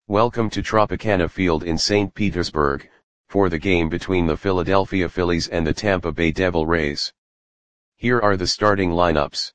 Welcome to Tropicana Field in St. Petersburg, for the game between the Philadelphia Phillies and the Tampa Bay Devil Rays. Here are the starting lineups.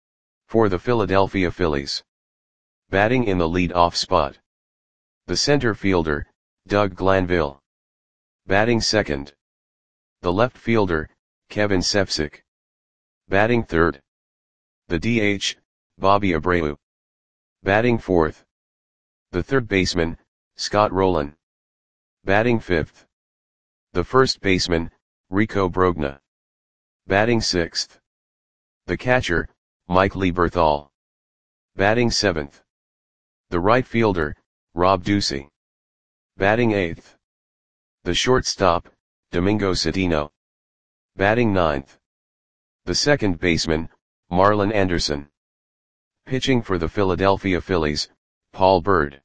For the Philadelphia Phillies. Batting in the lead-off spot. The center fielder, Doug Glanville. Batting second. The left fielder, Kevin Cefcik. Batting third. The DH, Bobby Abreu. Batting fourth. The third baseman, Scott Rolen. Batting fifth. The first baseman, Rico Brogna. Batting sixth. The catcher, Mike Lieberthal. Batting seventh. The right fielder, Rob Ducey. Batting eighth. The shortstop, Domingo Cedeno. Batting ninth. The second baseman, Marlon Anderson. Pitching for the Philadelphia Phillies, Paul Byrd.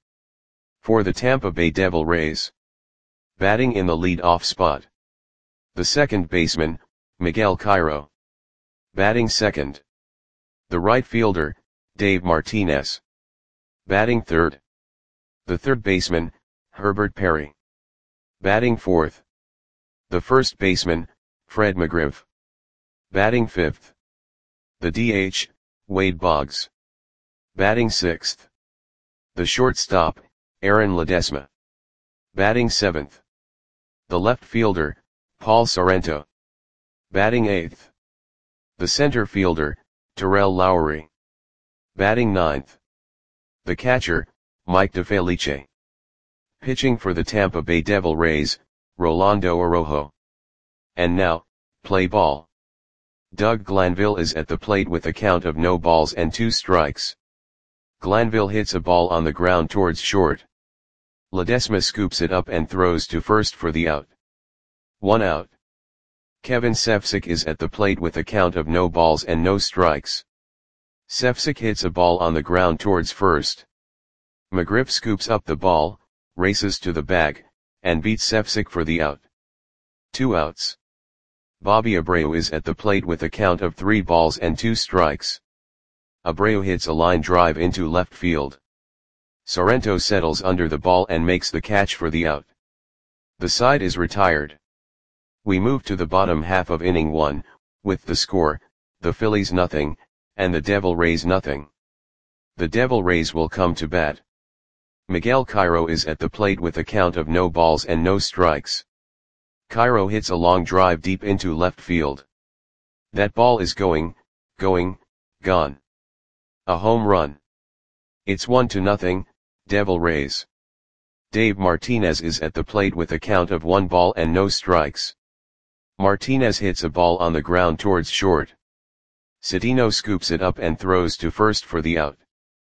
For the Tampa Bay Devil Rays. Batting in the lead-off spot. The second baseman, Miguel Cairo. Batting second. The right fielder, Dave Martinez. Batting third. The third baseman, Herbert Perry. Batting fourth. The first baseman, Fred McGriff. Batting fifth. The DH, Wade Boggs. Batting sixth. The shortstop, Aaron Ledesma. Batting seventh. The left fielder, Paul Sorrento. Batting eighth. The center fielder, Terrell Lowery. Batting ninth. The catcher, Mike DeFelice. Pitching for the Tampa Bay Devil Rays, Rolando Araujo. And now, play ball. Doug Glanville is at the plate with a count of no balls and 2 strikes. Glanville hits a ball on the ground towards short. Ledesma scoops it up and throws to first for the out. 1 out. Kevin Cefcik is at the plate with a count of no balls and no strikes. Cefcik hits a ball on the ground towards first. McGriff scoops up the ball, races to the bag, and beats Cefcik for the out. 2 outs. Bobby Abreu is at the plate with a count of 3 balls and 2 strikes. Abreu hits a line drive into left field. Sorrento settles under the ball and makes the catch for the out. The side is retired. We move to the bottom half of inning 1, with the score, the Phillies nothing, and the Devil Rays nothing. The Devil Rays will come to bat. Miguel Cairo is at the plate with a count of no balls and no strikes. Cairo hits a long drive deep into left field. That ball is gone. A home run. It's 1-0, Devil Rays. Dave Martinez is at the plate with a count of 1 ball and no strikes. Martinez hits a ball on the ground towards short. Cedeno scoops it up and throws to first for the out.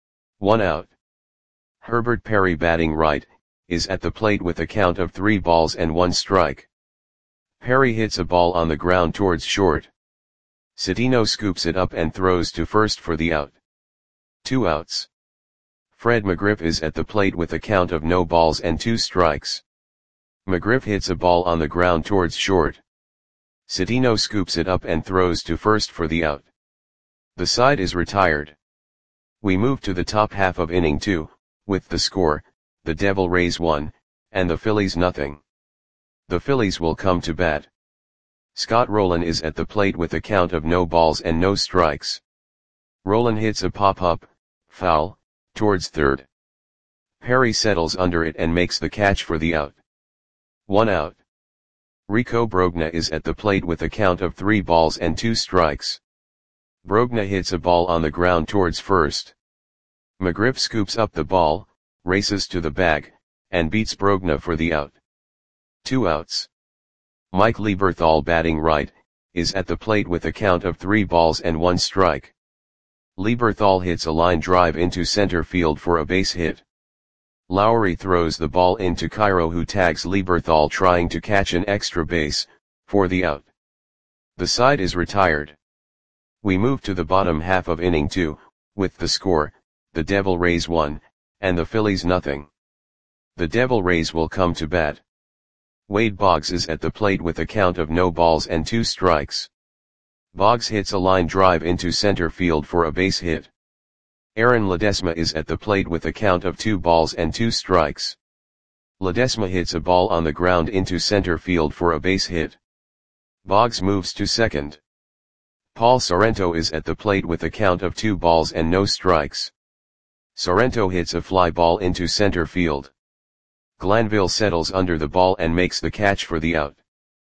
1 out. Herbert Perry, batting right, is at the plate with a count of 3 balls and 1 strike. Perry hits a ball on the ground towards short. Cedeno scoops it up and throws to first for the out. 2 outs. Fred McGriff is at the plate with a count of no balls and 2 strikes. McGriff hits a ball on the ground towards short. Cedeno scoops it up and throws to first for the out. The side is retired. We move to the top half of inning 2, with the score, the Devil Rays 1, and the Phillies nothing. The Phillies will come to bat. Scott Rolen is at the plate with a count of no balls and no strikes. Rolen hits a pop-up, foul, towards third. Perry settles under it and makes the catch for the out. 1 out. Rico Brogna is at the plate with a count of 3 balls and 2 strikes. Brogna hits a ball on the ground towards first. McGriff scoops up the ball, races to the bag, and beats Brogna for the out. 2 outs. Mike Lieberthal, batting right, is at the plate with a count of 3 balls and 1 strike. Lieberthal hits a line drive into center field for a base hit. Lowery throws the ball into Cairo, who tags Lieberthal trying to catch an extra base, for the out. The side is retired. We move to the bottom half of inning 2, with the score, the Devil Rays 1, and the Phillies nothing. The Devil Rays will come to bat. Wade Boggs is at the plate with a count of no balls and 2 strikes. Boggs hits a line drive into center field for a base hit. Aaron Ledesma is at the plate with a count of 2 balls and 2 strikes. Ledesma hits a ball on the ground into center field for a base hit. Boggs moves to second. Paul Sorrento is at the plate with a count of 2 balls and no strikes. Sorrento hits a fly ball into center field. Glanville settles under the ball and makes the catch for the out.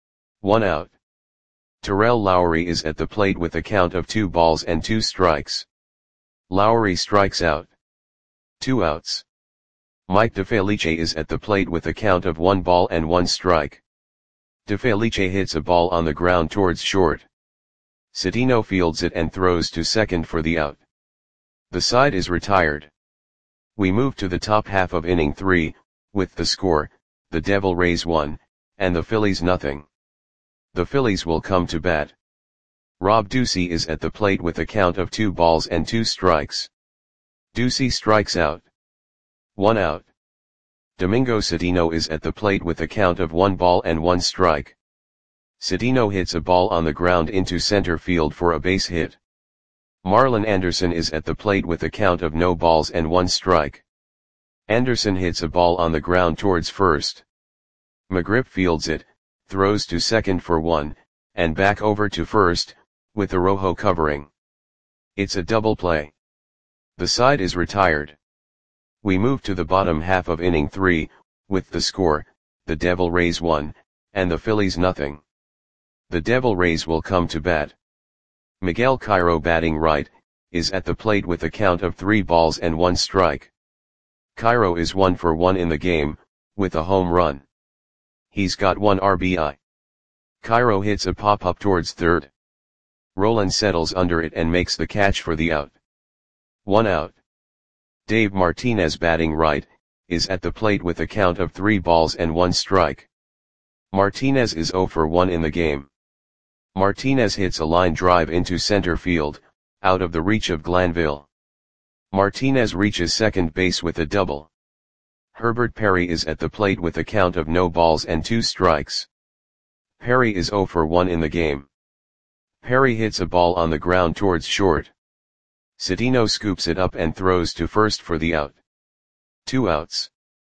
1 out. Terrell Lowry is at the plate with a count of 2 balls and 2 strikes. Lowry strikes out. 2 outs. Mike DeFelice is at the plate with a count of 1 ball and 1 strike. DeFelice hits a ball on the ground towards short. Citino fields it and throws to second for the out. The side is retired. We move to the top half of inning 3, with the score, the Devil Rays 1, and the Phillies nothing. The Phillies will come to bat. Rob Ducey is at the plate with a count of 2 balls and 2 strikes. Ducey strikes out. 1 out. Domingo Citino is at the plate with a count of 1 ball and 1 strike. Citino hits a ball on the ground into center field for a base hit. Marlon Anderson is at the plate with a count of no balls and 1 strike. Anderson hits a ball on the ground towards first. McGriff fields it, throws to second for 1, and back over to first, with the Rojo covering. It's a double play. The side is retired. We move to the bottom half of inning 3, with the score, the Devil Rays 1, and the Phillies nothing. The Devil Rays will come to bat. Miguel Cairo, batting right, is at the plate with a count of 3 balls and 1 strike. Cairo is 1 for 1 in the game, with a home run. He's got 1 RBI. Cairo hits a pop-up towards third. Roland settles under it and makes the catch for the out. 1 out. Dave Martinez, batting right, is at the plate with a count of 3 balls and 1 strike. Martinez is 0 for 1 in the game. Martinez hits a line drive into center field, out of the reach of Glanville. Martinez reaches second base with a double. Herbert Perry is at the plate with a count of no balls and 2 strikes. Perry is 0 for 1 in the game. Perry hits a ball on the ground towards short. Citino scoops it up and throws to first for the out. 2 outs.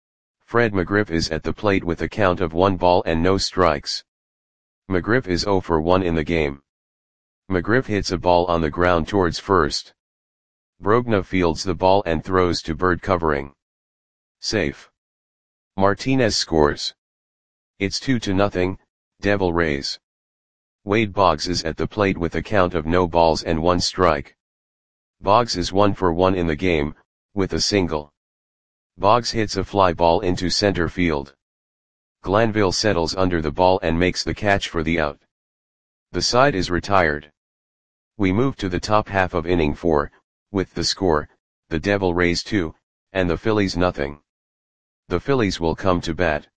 Fred McGriff is at the plate with a count of 1 ball and no strikes. McGriff is 0 for 1 in the game. McGriff hits a ball on the ground towards first. Brogna fields the ball and throws to Bird covering. Safe. Martinez scores. It's 2-0, Devil Rays. Wade Boggs is at the plate with a count of no balls and 1 strike. Boggs is 1 for 1 in the game, with a single. Boggs hits a fly ball into center field. Glanville settles under the ball and makes the catch for the out. The side is retired. We move to the top half of inning 4, with the score, the Devil Rays 2, and the Phillies nothing. The Phillies will come to bat.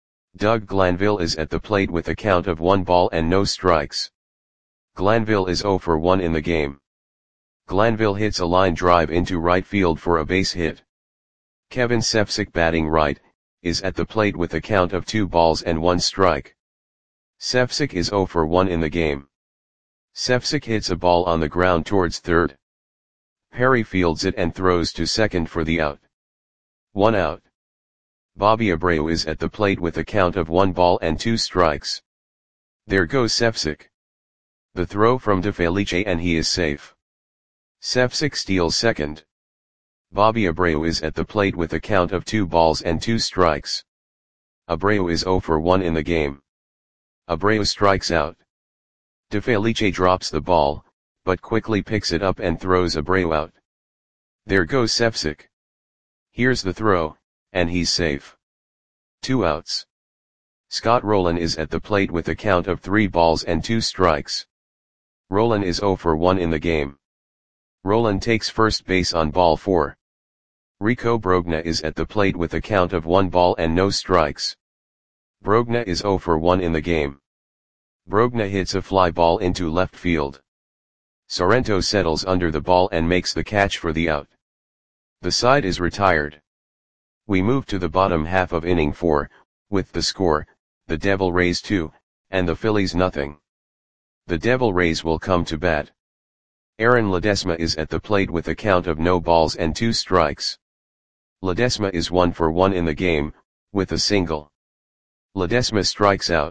Doug Glanville is at the plate with a count of 1 ball and no strikes. Glanville is 0 for 1 in the game. Glanville hits a line drive into right field for a base hit. Kevin Sefcik, batting right, is at the plate with a count of 2 balls and 1 strike. Sefcik is 0 for 1 in the game. Sefcik hits a ball on the ground towards third. Perry fields it and throws to second for the out. 1 out. Bobby Abreu is at the plate with a count of 1 ball and 2 strikes. There goes Sefcik. The throw from DeFelice and he is safe. Sefcik steals second. Bobby Abreu is at the plate with a count of 2 balls and 2 strikes. Abreu is 0 for 1 in the game. Abreu strikes out. DeFelice drops the ball, but quickly picks it up and throws Abreu out. There goes Sefcik. Here's the throw, and he's safe. 2 outs. Scott Rolen is at the plate with a count of 3 balls and 2 strikes. Rolen is 0 for 1 in the game. Rolen takes first base on ball 4. Rico Brogna is at the plate with a count of 1 ball and no strikes. Brogna is 0 for 1 in the game. Brogna hits a fly ball into left field. Sorrento settles under the ball and makes the catch for the out. The side is retired. We move to the bottom half of inning 4, with the score, the Devil Rays 2, and the Phillies nothing. The Devil Rays will come to bat. Aaron Ledesma is at the plate with a count of no balls and 2 strikes. Ledesma is 1 for 1 in the game, with a single. Ledesma strikes out.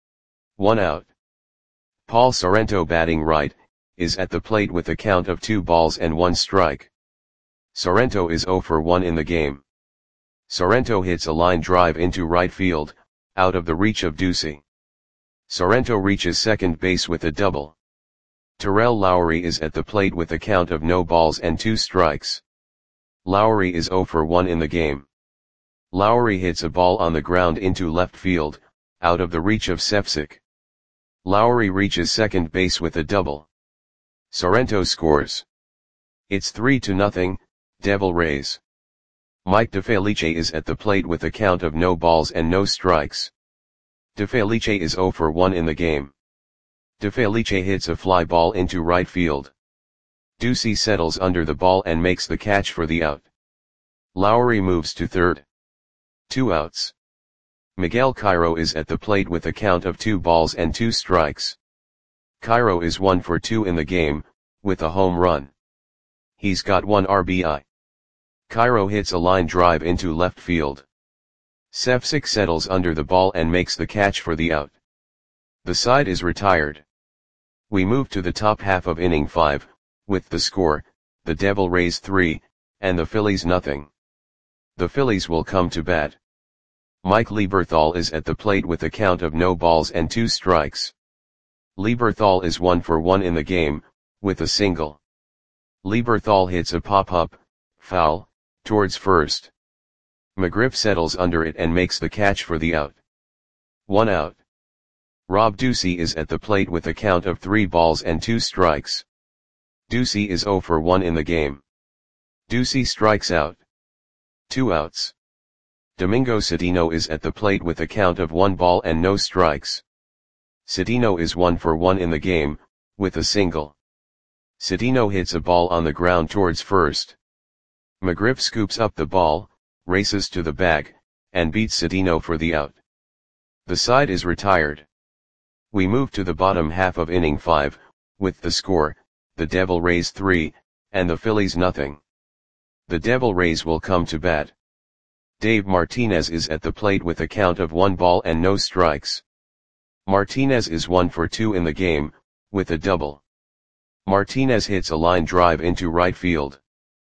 1 out. Paul Sorrento, batting right, is at the plate with a count of 2 balls and 1 strike. Sorrento is 0 for 1 in the game. Sorrento hits a line drive into right field, out of the reach of Ducey. Sorrento reaches second base with a double. Terrell Lowry is at the plate with a count of no balls and 2 strikes. Lowry is 0 for 1 in the game. Lowry hits a ball on the ground into left field, out of the reach of Sefcik. Lowry reaches second base with a double. Sorrento scores. It's 3-0, Devil Rays. Mike DeFelice is at the plate with a count of no balls and no strikes. DeFelice is 0 for 1 in the game. DeFelice hits a fly ball into right field. Ducey settles under the ball and makes the catch for the out. Lowry moves to third. 2 outs. Miguel Cairo is at the plate with a count of 2 balls and 2 strikes. Cairo is 1 for 2 in the game, with a home run. He's got 1 RBI. Cairo hits a line drive into left field. Sefcik settles under the ball and makes the catch for the out. The side is retired. We move to the top half of inning 5, with the score, the Devil Rays 3, and the Phillies nothing. The Phillies will come to bat. Mike Lieberthal is at the plate with a count of no balls and 2 strikes. Lieberthal is 1 for 1 in the game, with a single. Lieberthal hits a pop-up, foul, towards first. McGriff settles under it and makes the catch for the out. 1 out. Rob Ducey is at the plate with a count of 3 balls and 2 strikes. Ducey is 0 for 1 in the game. Ducey strikes out. 2 outs. Domingo Cedeno is at the plate with a count of 1 ball and no strikes. Cedeno is 1 for 1 in the game, with a single. Cedeno hits a ball on the ground towards first. McGriff scoops up the ball, races to the bag, and beats Cedeno for the out. The side is retired. We move to the bottom half of inning 5, with the score, the Devil Rays 3, and the Phillies nothing. The Devil Rays will come to bat. Dave Martinez is at the plate with a count of 1 ball and no strikes. Martinez is 1 for 2 in the game, with a double. Martinez hits a line drive into right field.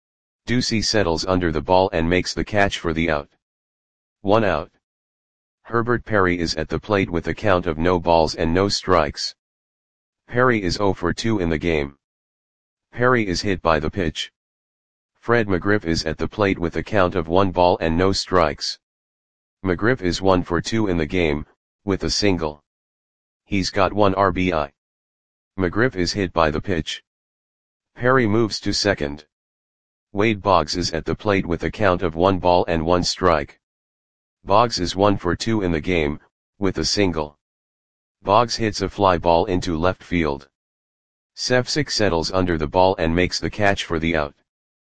Ducey settles under the ball and makes the catch for the out. 1 out. Herbert Perry is at the plate with a count of no balls and no strikes. Perry is 0 for 2 in the game. Perry is hit by the pitch. Fred McGriff is at the plate with a count of 1 ball and no strikes. McGriff is 1 for 2 in the game, with a single. He's got 1 RBI. McGriff is hit by the pitch. Perry moves to second. Wade Boggs is at the plate with a count of 1 ball and 1 strike. Boggs is 1 for 2 in the game, with a single. Boggs hits a fly ball into left field. Sefcik settles under the ball and makes the catch for the out.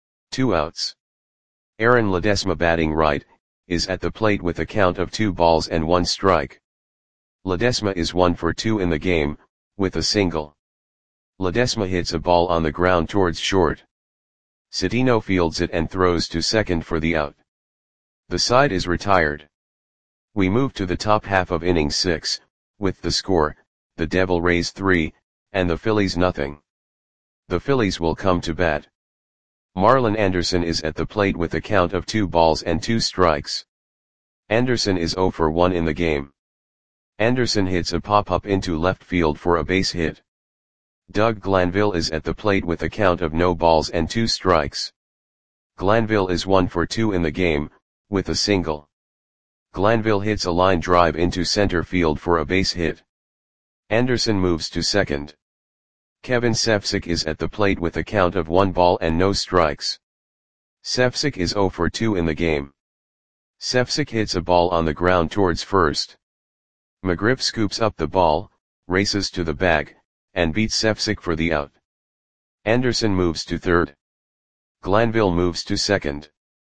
2 outs. Aaron Ledesma, batting right, is at the plate with a count of 2 balls and 1 strike. Ledesma is 1 for 2 in the game, with a single. Ledesma hits a ball on the ground towards short. Cedeno fields it and throws to second for the out. The side is retired. We move to the top half of inning 6, with the score, the Devil Rays 3, and the Phillies nothing. The Phillies will come to bat. Marlon Anderson is at the plate with a count of 2 balls and 2 strikes. Anderson is 0 for 1 in the game. Anderson hits a pop-up into left field for a base hit. Doug Glanville is at the plate with a count of no balls and 2 strikes. Glanville is 1 for 2 in the game, with a single. Glanville hits a line drive into center field for a base hit. Anderson moves to second. Kevin Sefcik is at the plate with a count of 1 ball and no strikes. Sefcik is 0 for 2 in the game. Sefcik hits a ball on the ground towards first. McGriff scoops up the ball, races to the bag, and beats Sefcik for the out. Anderson moves to third. Glanville moves to second.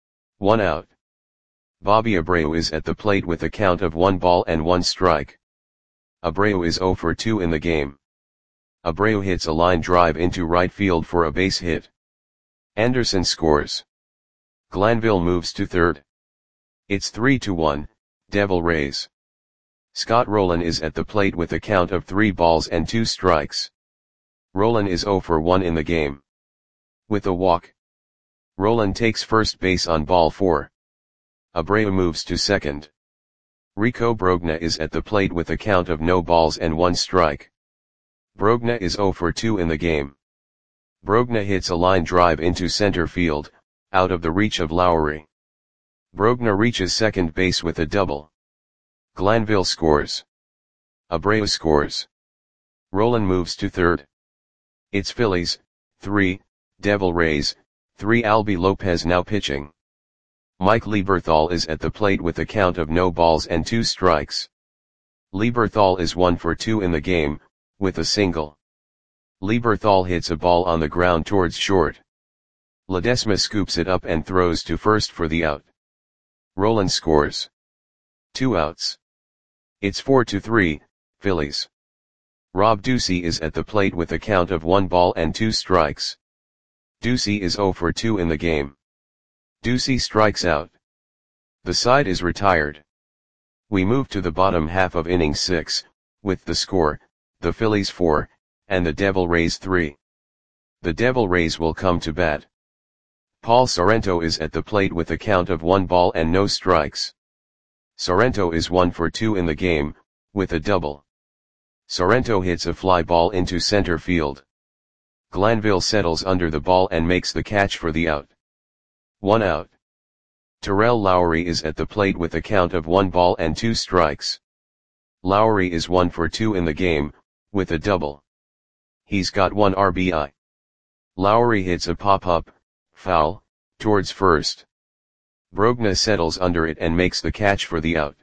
1 out. Bobby Abreu is at the plate with a count of 1 ball and 1 strike. Abreu is 0 for 2 in the game. Abreu hits a line drive into right field for a base hit. Anderson scores. Glanville moves to third. It's 3-1, Devil Rays. Scott Rolen is at the plate with a count of 3 balls and 2 strikes. Rolen is 0 for 1 in the game. With a walk, Rolen takes first base on ball 4. Abreu moves to second. Rico Brogna is at the plate with a count of no balls and 1 strike. Brogna is 0 for 2 in the game. Brogna hits a line drive into center field, out of the reach of Lowry. Brogna reaches second base with a double. Glanville scores. Abreu scores. Rolen moves to third. It's Phillies, 3, Devil Rays, 3. Albi Lopez now pitching. Mike Lieberthal is at the plate with a count of no balls and 2 strikes. Lieberthal is 1 for 2 in the game, with a single. Lieberthal hits a ball on the ground towards short. Ledesma scoops it up and throws to first for the out. Rolen scores. 2 outs. It's 4-3, Phillies. Rob Ducey is at the plate with a count of 1 ball and 2 strikes. Ducey is 0 for 2 in the game. Ducey strikes out. The side is retired. We move to the bottom half of inning 6, with the score, the Phillies 4, and the Devil Rays 3. The Devil Rays will come to bat. Paul Sorrento is at the plate with a count of 1 ball and no strikes. Sorrento is 1 for 2 in the game, with a double. Sorrento hits a fly ball into center field. Glanville settles under the ball and makes the catch for the out. 1 out. Terrell Lowry is at the plate with a count of 1 ball and 2 strikes. Lowry is 1 for 2 in the game, with a double. He's got 1 RBI. Lowry hits a pop-up, foul, towards first. Brogna settles under it and makes the catch for the out.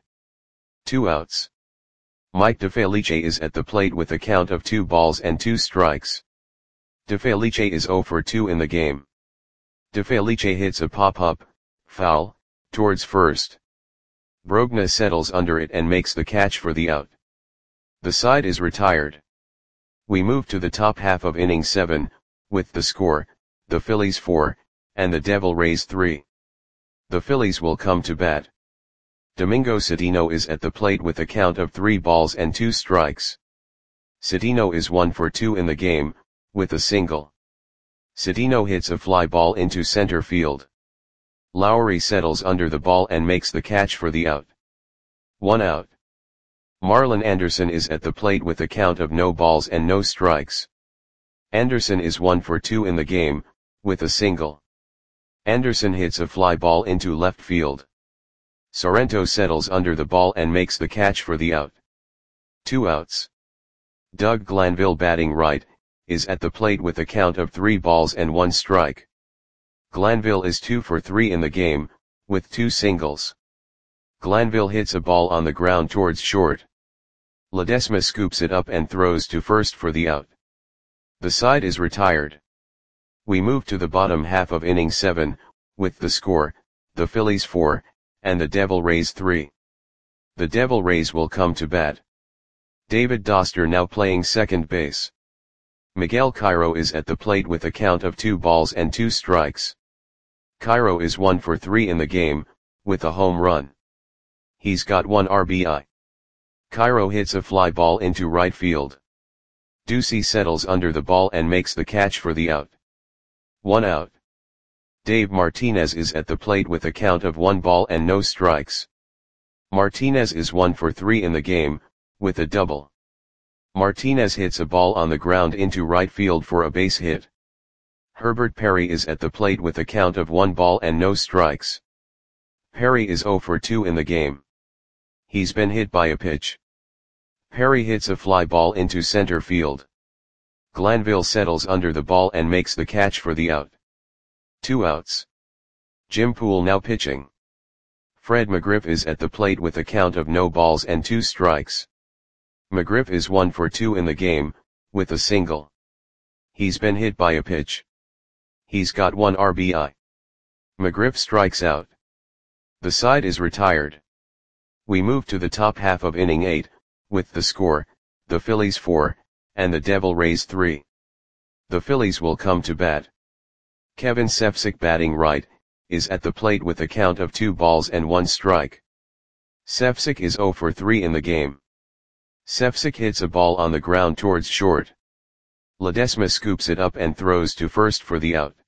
2 outs. Mike DeFelice is at the plate with a count of 2 balls and 2 strikes. DeFelice is 0 for 2 in the game. DeFelice hits a pop-up, foul, towards first. Brogna settles under it and makes the catch for the out. The side is retired. We move to the top half of inning 7, with the score, the Phillies 4, and the Devil Rays 3. The Phillies will come to bat. Domingo Citino is at the plate with a count of 3 balls and 2 strikes. Citino is 1 for 2 in the game, with a single. Citino hits a fly ball into center field. Lowry settles under the ball and makes the catch for the out. 1 out. Marlon Anderson is at the plate with a count of no balls and no strikes. Anderson is 1 for 2 in the game, with a single. Anderson hits a fly ball into left field. Sorrento settles under the ball and makes the catch for the out. 2 outs. Doug Glanville, batting right, is at the plate with a count of 3 balls and 1 strike. Glanville is 2 for 3 in the game, with 2 singles. Glanville hits a ball on the ground towards short. Ledesma scoops it up and throws to first for the out. The side is retired. We move to the bottom half of inning 7, with the score, the Phillies 4, and the Devil Rays 3. The Devil Rays will come to bat. David Doster now playing second base. Miguel Cairo is at the plate with a count of 2 balls and 2 strikes. Cairo is 1 for 3 in the game, with a home run. He's got 1 RBI. Cairo hits a fly ball into right field. Ducey settles under the ball and makes the catch for the out. 1 out. Dave Martinez is at the plate with a count of 1 ball and no strikes. Martinez is 1 for 3 in the game, with a double. Martinez hits a ball on the ground into right field for a base hit. Herbert Perry is at the plate with a count of 1 ball and no strikes. Perry is 0 for 2 in the game. He's been hit by a pitch. Perry hits a fly ball into center field. Glanville settles under the ball and makes the catch for the out. 2 outs. Jim Poole now pitching. Fred McGriff is at the plate with a count of no balls and 2 strikes. McGriff is 1 for 2 in the game, with a single. He's been hit by a pitch. He's got 1 RBI. McGriff strikes out. The side is retired. We move to the top half of inning 8, with the score, the Phillies 4, and the Devil raise 3. The Phillies will come to bat. Kevin Cefcik, batting right, is at the plate with a count of 2 balls and 1 strike. Cefcik is 0 for 3 in the game. Cefcik hits a ball on the ground towards short. Ledesma scoops it up and throws to first for the out.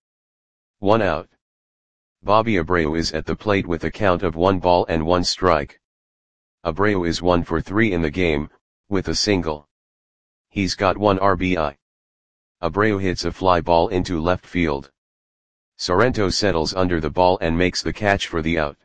1 out. Bobby Abreu is at the plate with a count of 1 ball and 1 strike. Abreu is 1 for 3 in the game, with a single. He's got 1 RBI. Abreu hits a fly ball into left field. Sorrento settles under the ball and makes the catch for the out.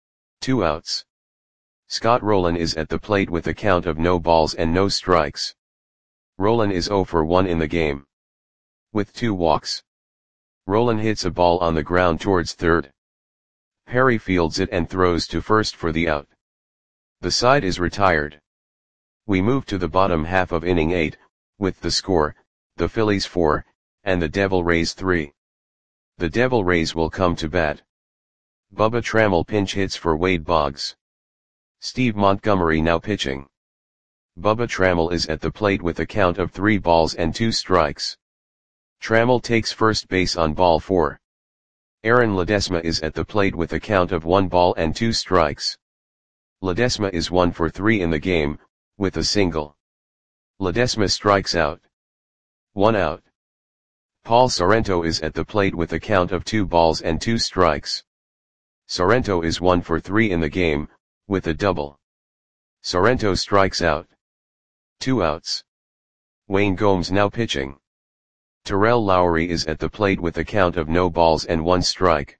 2 outs. Scott Rolen is at the plate with a count of no balls and no strikes. Rolen is 0 for 1 in the game, with 2 walks. Rolen hits a ball on the ground towards third. Perry fields it and throws to first for the out. The side is retired. We move to the bottom half of inning 8, with the score, the Phillies 4, and the Devil Rays 3. The Devil Rays will come to bat. Bubba Trammell pinch hits for Wade Boggs. Steve Montgomery now pitching. Bubba Trammell is at the plate with a count of 3 balls and 2 strikes. Trammell takes first base on ball 4. Aaron Ledesma is at the plate with a count of 1 ball and 2 strikes. Ledesma is 1 for 3 in the game, with a single. Ledesma strikes out. 1 out. Paul Sorrento is at the plate with a count of 2 balls and 2 strikes. Sorrento is 1 for 3 in the game, with a double. Sorrento strikes out. 2 outs. Wayne Gomes now pitching. Terrell Lowry is at the plate with a count of no balls and 1 strike.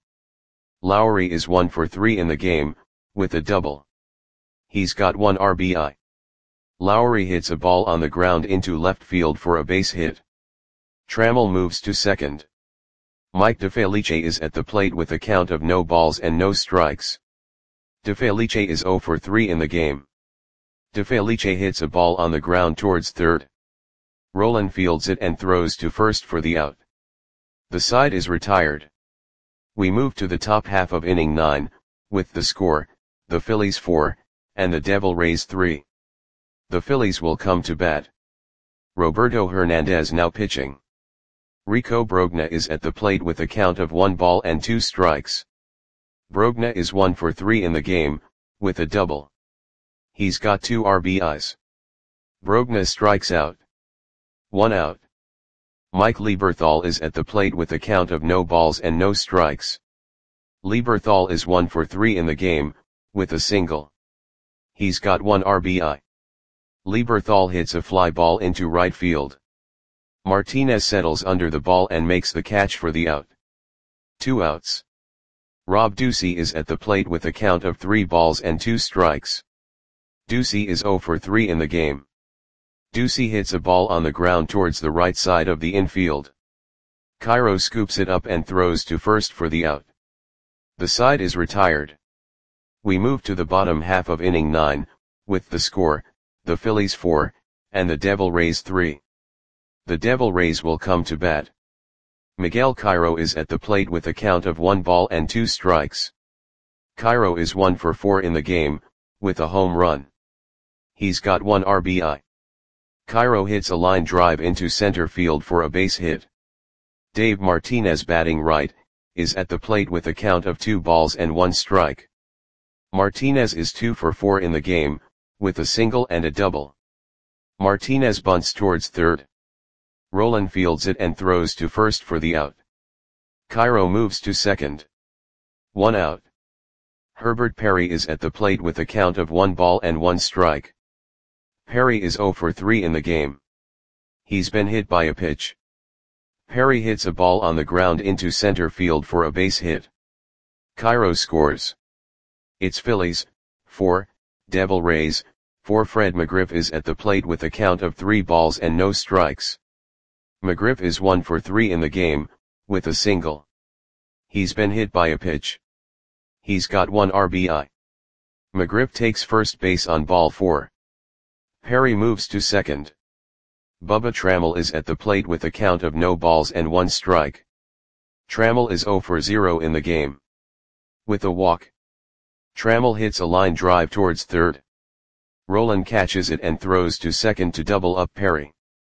Lowry is 1 for 3 in the game, with a double. He's got 1 RBI. Lowry hits a ball on the ground into left field for a base hit. Trammell moves to second. Mike DeFelice is at the plate with a count of no balls and no strikes. DeFelice is 0 for 3 in the game. DeFelice hits a ball on the ground towards third. Rolen fields it and throws to first for the out. The side is retired. We move to the top half of inning 9, with the score, the Phillies 4, and the Devil Rays 3. The Phillies will come to bat. Roberto Hernandez now pitching. Rico Brogna is at the plate with a count of 1 ball and 2 strikes. Brogna is 1 for 3 in the game, with a double. He's got 2 RBIs. Brogna strikes out. 1 out. Mike Lieberthal is at the plate with a count of no balls and no strikes. Lieberthal is 1 for 3 in the game, with a single. He's got 1 RBI. Lieberthal hits a fly ball into right field. Martinez settles under the ball and makes the catch for the out. 2 outs. Rob Ducey is at the plate with a count of 3 balls and 2 strikes. Ducey is 0 for 3 in the game. Ducey hits a ball on the ground towards the right side of the infield. Cairo scoops it up and throws to first for the out. The side is retired. We move to the bottom half of inning 9, with the score, the Phillies 4, and the Devil Rays 3. The Devil Rays will come to bat. Miguel Cairo is at the plate with a count of 1 ball and 2 strikes. Cairo is 1 for 4 in the game, with a home run. He's got 1 RBI. Cairo hits a line drive into center field for a base hit. Dave Martinez, batting right, is at the plate with a count of 2 balls and 1 strike. Martinez is 2 for 4 in the game, with a single and a double. Martinez bunts towards third. Rolen fields it and throws to first for the out. Cairo moves to second. 1 out. Herbert Perry is at the plate with a count of 1 ball and 1 strike. Perry is 0 for 3 in the game. He's been hit by a pitch. Perry hits a ball on the ground into center field for a base hit. Cairo scores. It's Phillies 4, Devil Rays 4. Fred McGriff is at the plate with a count of 3 balls and no strikes. McGriff is 1 for 3 in the game, with a single. He's been hit by a pitch. He's got 1 RBI. McGriff takes first base on ball 4. Perry moves to second. Bubba Trammell is at the plate with a count of no balls and 1 strike. Trammell is 0 for 0 in the game, with a walk. Trammell hits a line drive towards third. Rolen catches it and throws to second to double up Perry.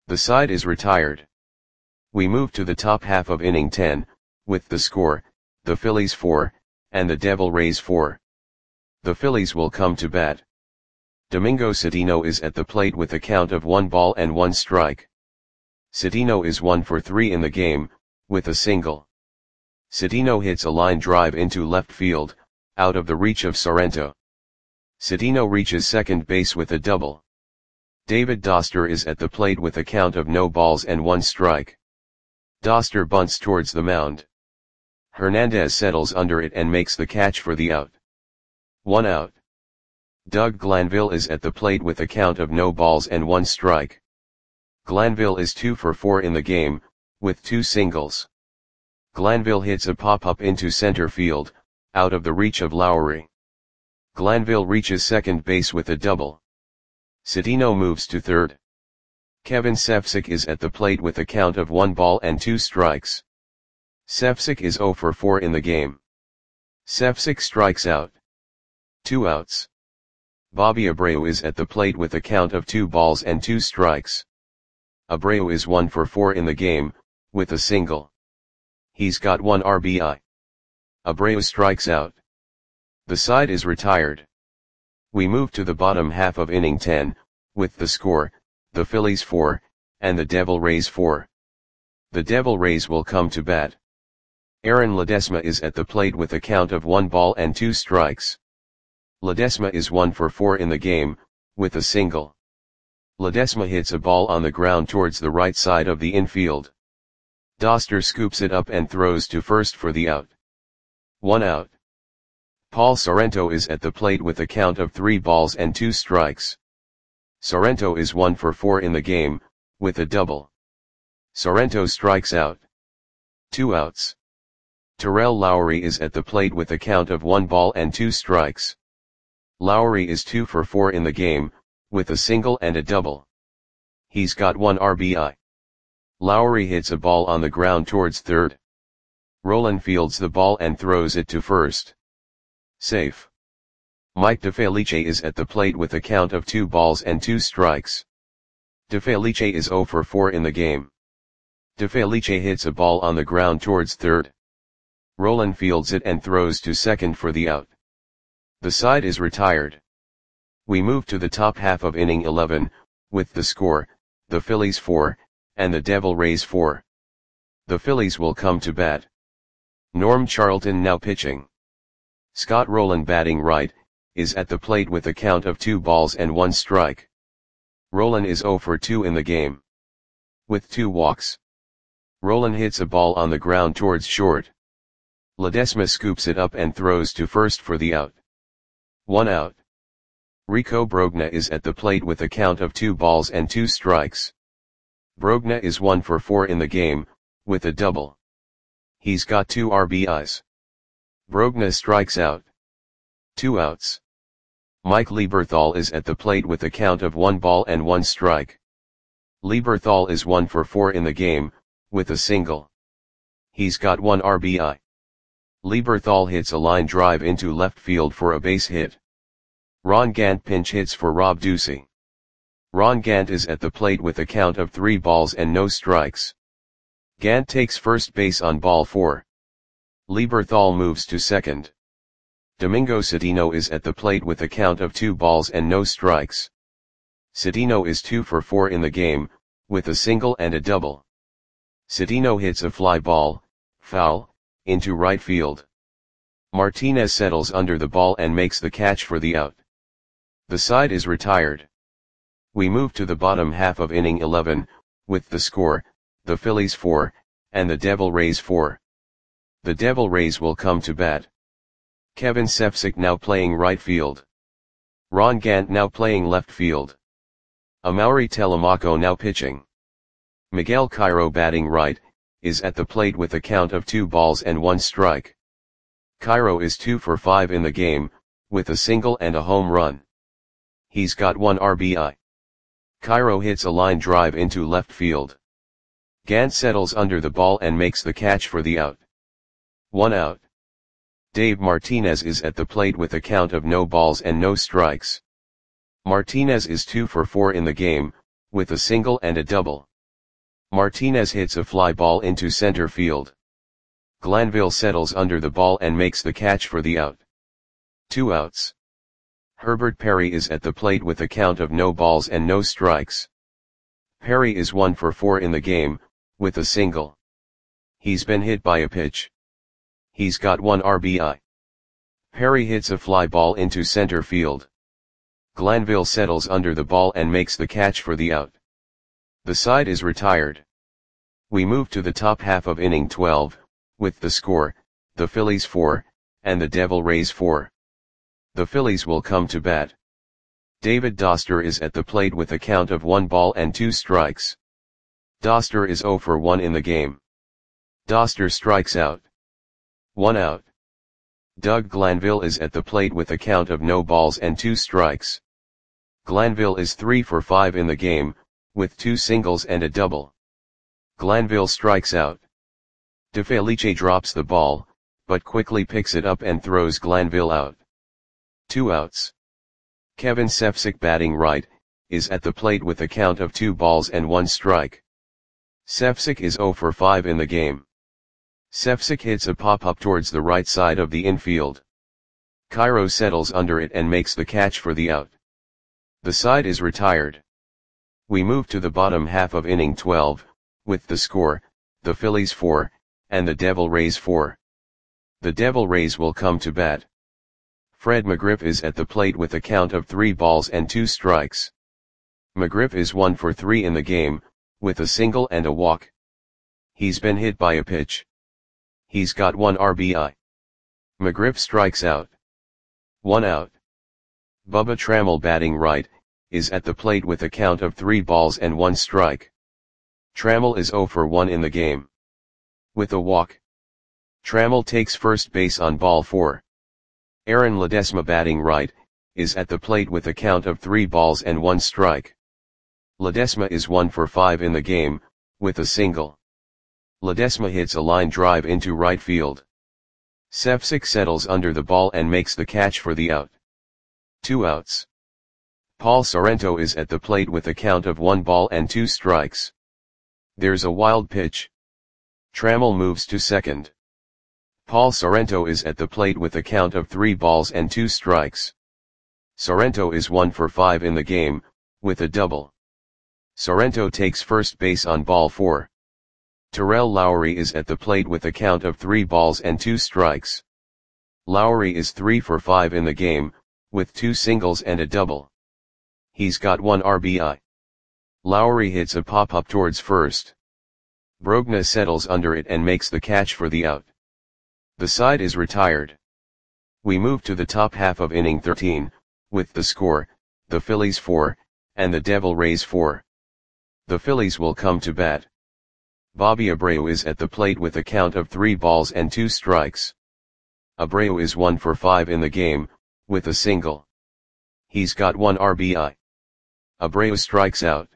The side is retired. We move to the top half of inning 10, with the score, the Phillies 4, and the Devil Rays 4. The Phillies will come to bat. Domingo Citino is at the plate with a count of 1 ball and 1 strike. Citino is 1 for 3 in the game, with a single. Citino hits a line drive into left field, out of the reach of Sorrento. Citino reaches second base with a double. David Doster is at the plate with a count of no balls and 1 strike. Doster bunts towards the mound. Hernandez settles under it and makes the catch for the out. 1 out. Doug Glanville is at the plate with a count of no balls and 1 strike. Glanville is 2 for 4 in the game, with 2 singles. Glanville hits a pop-up into center field, out of the reach of Lowry. Glanville reaches second base with a double. Citino moves to third. Kevin Cefcik is at the plate with a count of 1 ball and 2 strikes. Cefcik is 0 for 4 in the game. Cefcik strikes out. 2 outs. Bobby Abreu is at the plate with a count of 2 balls and 2 strikes. Abreu is 1 for 4 in the game, with a single. He's got 1 RBI. Abreu strikes out. The side is retired. We move to the bottom half of inning 10, with the score, the Phillies 4, and the Devil Rays 4. The Devil Rays will come to bat. Aaron Ledesma is at the plate with a count of 1 ball and 2 strikes. Ledesma is 1 for 4 in the game, with a single. Ledesma hits a ball on the ground towards the right side of the infield. Doster scoops it up and throws to first for the out. 1 out. Paul Sorrento is at the plate with a count of 3 balls and 2 strikes. Sorrento is 1 for 4 in the game, with a double. Sorrento strikes out. 2 outs. Terrell Lowry is at the plate with a count of 1 ball and 2 strikes. Lowry is 2 for 4 in the game, with a single and a double. He's got 1 RBI. Lowry hits a ball on the ground towards third. Rolen fields the ball and throws it to first. Safe. Mike DeFelice is at the plate with a count of 2 balls and 2 strikes. DeFelice is 0 for 4 in the game. DeFelice hits a ball on the ground towards third. Rolen fields it and throws to second for the out. The side is retired. We move to the top half of inning 11, with the score, the Phillies 4, and the Devil Rays 4. The Phillies will come to bat. Norm Charlton now pitching. Scott Rolen batting right, is at the plate with a count of 2 balls and 1 strike. Rolen is 0 for 2 in the game. With 2 walks. Rolen hits a ball on the ground towards short. Ledesma scoops it up and throws to first for the out. 1 out. Rico Brogna is at the plate with a count of 2 balls and 2 strikes. Brogna is 1 for 4 in the game, with a double. He's got 2 RBIs. Brogna strikes out. 2 outs. Mike Lieberthal is at the plate with a count of 1 ball and 1 strike. Lieberthal is 1 for 4 in the game, with a single. He's got 1 RBI. Lieberthal hits a line drive into left field for a base hit. Ron Gant pinch hits for Rob Ducey. Ron Gant is at the plate with a count of 3 balls and no strikes. Gant takes first base on ball 4. Lieberthal moves to second. Domingo Citino is at the plate with a count of 2 balls and no strikes. Citino is 2 for 4 in the game, with a single and a double. Citino hits a fly ball, foul, into right field. Martinez settles under the ball and makes the catch for the out. The side is retired. We move to the bottom half of inning 11, with the score, the Phillies 4, and the Devil Rays 4. The Devil Rays will come to bat. Kevin Cefcik now playing right field. Ron Gant now playing left field. Amaury Telemaco now pitching. Miguel Cairo batting right, is at the plate with a count of 2 balls and 1 strike. Cairo is 2 for 5 in the game, with a single and a home run. He's got 1 RBI. Cairo hits a line drive into left field. Gant settles under the ball and makes the catch for the out. 1 out. Dave Martinez is at the plate with a count of no balls and no strikes. Martinez is 2 for 4 in the game, with a single and a double. Martinez hits a fly ball into center field. Glanville settles under the ball and makes the catch for the out. 2 outs. Herbert Perry is at the plate with a count of no balls and no strikes. Perry is 1 for 4 in the game, with a single. He's been hit by a pitch. He's got 1 RBI. Perry hits a fly ball into center field. Glanville settles under the ball and makes the catch for the out. The side is retired. We move to the top half of inning 12, with the score, the Phillies 4, and the Devil Rays 4. The Phillies will come to bat. David Doster is at the plate with a count of 1 ball and 2 strikes. Doster is 0 for 1 in the game. Doster strikes out. 1 out. Doug Glanville is at the plate with a count of no balls and 2 strikes. Glanville is 3 for 5 in the game, with 2 singles and a double. Glanville strikes out. DeFelice drops the ball, but quickly picks it up and throws Glanville out. 2 outs. Kevin Sefcik, batting right, is at the plate with a count of 2 balls and 1 strike. Sefcik is 0 for 5 in the game. Sefcik hits a pop-up towards the right side of the infield. Cairo settles under it and makes the catch for the out. The side is retired. We move to the bottom half of inning 12, with the score, the Phillies 4, and the Devil Rays 4. The Devil Rays will come to bat. Fred McGriff is at the plate with a count of 3 balls and 2 strikes. McGriff is 1 for 3 in the game, with a single and a walk. He's been hit by a pitch. He's got 1 RBI. McGriff strikes out. 1 out. Bubba Trammell, batting right, is at the plate with a count of 3 balls and 1 strike. Trammell is 0 for 1 in the game. With a walk. Trammell takes first base on ball 4. Aaron Ledesma, batting right, is at the plate with a count of 3 balls and 1 strike. Ledesma is 1 for 5 in the game, with a single. Ledesma hits a line drive into right field. Sefcik settles under the ball and makes the catch for the out. 2 outs. Paul Sorrento is at the plate with a count of 1 ball and 2 strikes. There's a wild pitch. Trammell moves to second. Paul Sorrento is at the plate with a count of 3 balls and 2 strikes. Sorrento is 1 for 5 in the game, with a double. Sorrento takes first base on ball 4. Terrell Lowry is at the plate with a count of 3 balls and 2 strikes. Lowry is 3 for 5 in the game, with 2 singles and a double. He's got 1 RBI. Lowry hits a pop-up towards first. Brogna settles under it and makes the catch for the out. The side is retired. We move to the top half of inning 13, with the score, the Phillies 4, and the Devil Rays 4. The Phillies will come to bat. Bobby Abreu is at the plate with a count of 3 balls and 2 strikes. Abreu is 1 for 5 in the game, with a single. He's got 1 RBI. Abreu strikes out.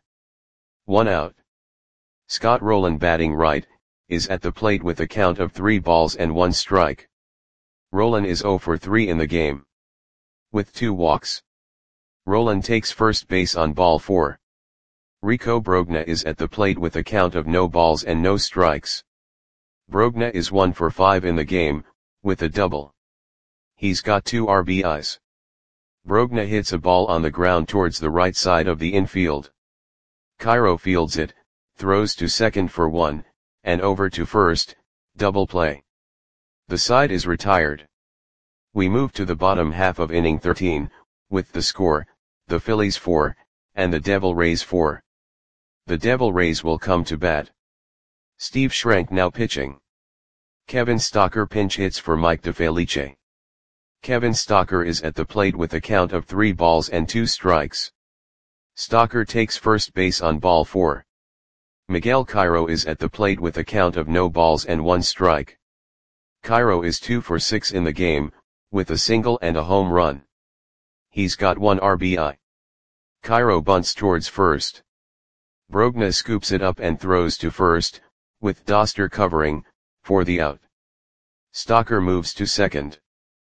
1 out. Scott Rowland, batting right, is at the plate with a count of 3 balls and 1 strike. Rowland is 0 for 3 in the game. With 2 walks. Rowland takes first base on ball 4. Rico Brogna is at the plate with a count of no balls and no strikes. Brogna is 1 for 5 in the game, with a double. He's got 2 RBIs. Brogna hits a ball on the ground towards the right side of the infield. Cairo fields it, throws to second for 1, and over to first, double play. The side is retired. We move to the bottom half of inning 13, with the score, the Phillies 4, and the Devil Rays 4. The Devil Rays will come to bat. Steve Schrank now pitching. Kevin Stocker pinch hits for Mike DeFelice. Kevin Stocker is at the plate with a count of 3 balls and 2 strikes. Stocker takes first base on ball 4. Miguel Cairo is at the plate with a count of no balls and 1 strike. Cairo is 2 for 6 in the game, with a single and a home run. He's got 1 RBI. Cairo bunts towards first. Brogna scoops it up and throws to first, with Doster covering, for the out. Stocker moves to second.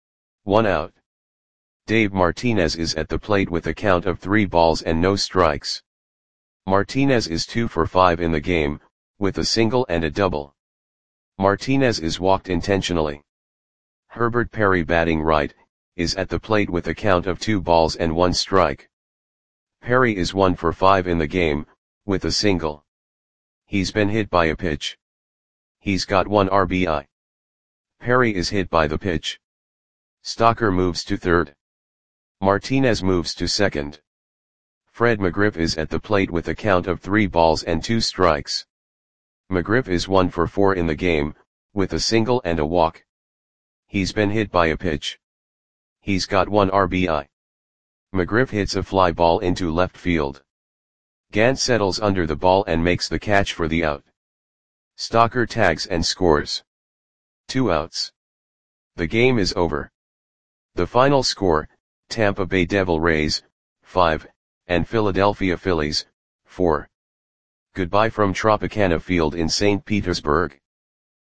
1 out. Dave Martinez is at the plate with a count of 3 balls and no strikes. Martinez is 2 for 5 in the game, with a single and a double. Martinez is walked intentionally. Herbert Perry, batting right, is at the plate with a count of 2 balls and 1 strike. Perry is 1 for 5 in the game, with a single. He's been hit by a pitch. He's got 1 RBI. Perry is hit by the pitch. Stocker moves to third. Martinez moves to second. Fred McGriff is at the plate with a count of 3 balls and 2 strikes. McGriff is 1 for 4 in the game, with a single and a walk. He's been hit by a pitch. He's got 1 RBI. McGriff hits a fly ball into left field. Gant settles under the ball and makes the catch for the out. Stocker tags and scores. 2 outs. The game is over. The final score, Tampa Bay Devil Rays, 5, and Philadelphia Phillies, 4. Goodbye from Tropicana Field in St. Petersburg.